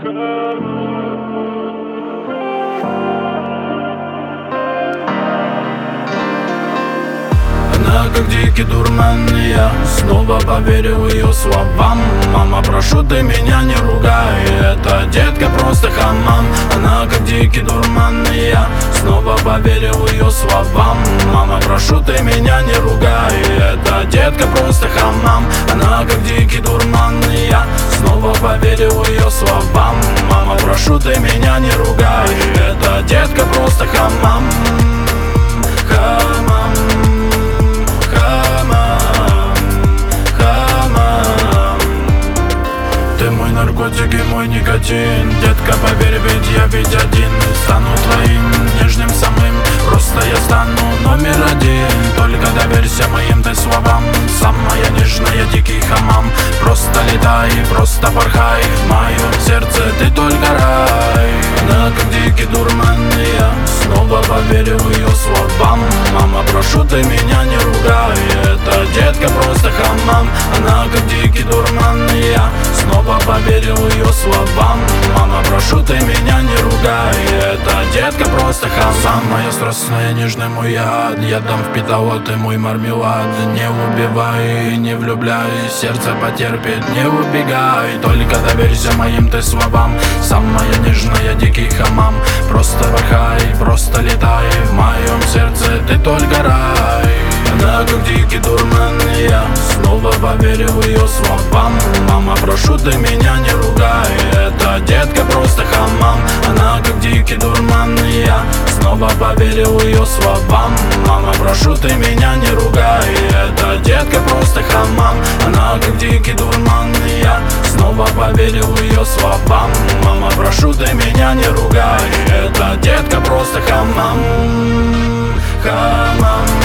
Она как дикий дурман, и я снова поверил ее словам. Мама, прошу, ты меня не ругай, эта детка просто хамам. Она как дикий дурман, и я снова поверил ее словам. Мама, прошу, ты меня не ругай, эта детка просто хамам. Она как дикий дурман, и я снова поверил ее словам. Мама, прошу, ты меня не ругай, эта детка просто хамам. Хамам. Ты мой наркотик и мой никотин. Детка, поверь, ведь я ведь один. Стану твоим нежным самым. Просто я стану номер один. Только доверься моим ты словам. Самая нежная, дикий хамам. Просто летай, просто порхай. В моем сердце ты только рай. Она как дикий дурман, и я снова поверил ее словам. Мама, прошу, ты меня не ругай, эта детка просто хамам. Она как дикий дурман, и я снова поверил ее словам. Мама, прошу, ты меня не ругай, эта детка просто хамам. Самая страстная, нежная мой яд. Я дам впитала, ты мой мармелад. Не убивай, не влюбляй, сердце потерпит, не убегай. Только доверься моим ты словам. Самая нежная, дикий хамам. Просто порхай, просто летай. В моем сердце ты только рай. Она как дикий дурман, и я снова поверил ее словам. Мама, прошу, ты меня не ругай, эта детка просто хамам. Она как дикий дурман, и я снова поверил ее словам. Мама, прошу, ты меня не ругай, эта детка просто хамам. Она как дикий дурман, и я снова поверил ее словам. Мама, прошу, ты меня не ругай, эта детка просто хамам. Хамам.